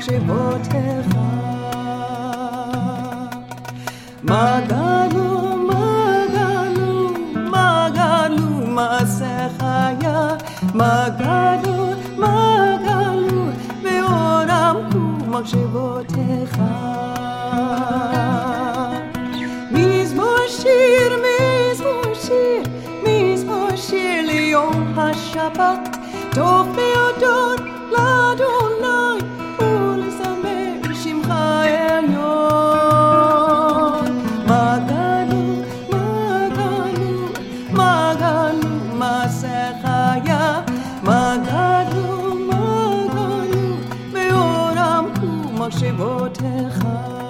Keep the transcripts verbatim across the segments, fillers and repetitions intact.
מחשבותיך. מה גלו, מה גלו, מה גלו מעשיך היה, מה גלו, מה גלו מאוד עמקו מחשבותיך. מזמור שיר, מזמור שיר, מזמור שיר ליום השבת, טוב להודות לאדוני ולזמר שמך עליון. מה גלו, מה גלו, מה גלו מעשיך היה, מה גלו, מה גלו מאוד עמקו מחשבותיך.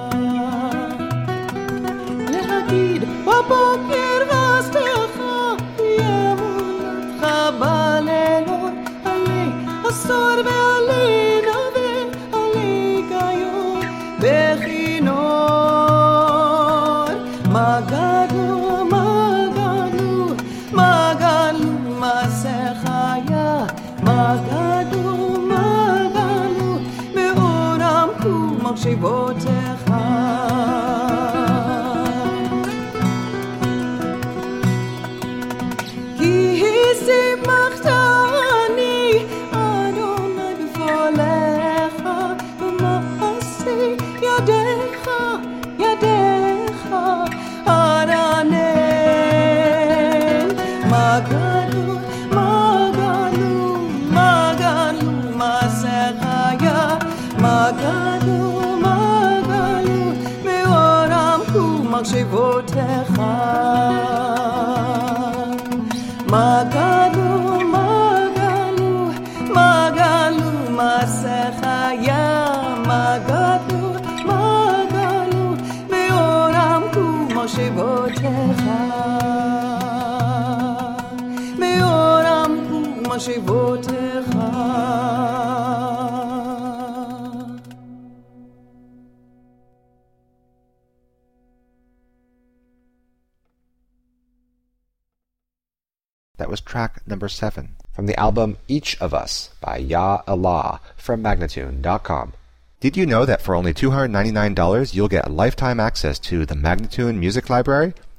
להגיד בבוקר רצתך אמונתך בלילות, עלי עשור ועלי נווה עלי גיון בכינור. מה גדלו, מה גדלו, מה גדלו מעשיך היה, מה גדלו, מה גדלו מאוד עמקו מחשבותיך. כי שימחת אני אדוני בפועלך, במעשי ידיך, ידיך ארנן. מה גדלו, מה גדלו, מה גדלו מעשיך היה, מה גדלו, מה גדלו מאוד עמקו מחשבותיך. מה גדלו, מה גדלו, מה גדלו מעשיך היה, מה גדלו, מה גדלו מאוד עמקו מחשבותיך, מאוד עמקו מחשבותיך. That was track number seven from the album Each of Us by Ya Allah from Magnatune dot com. Did you know that for only two hundred ninety-nine dollars you'll get lifetime access to the Magnatune Music Library?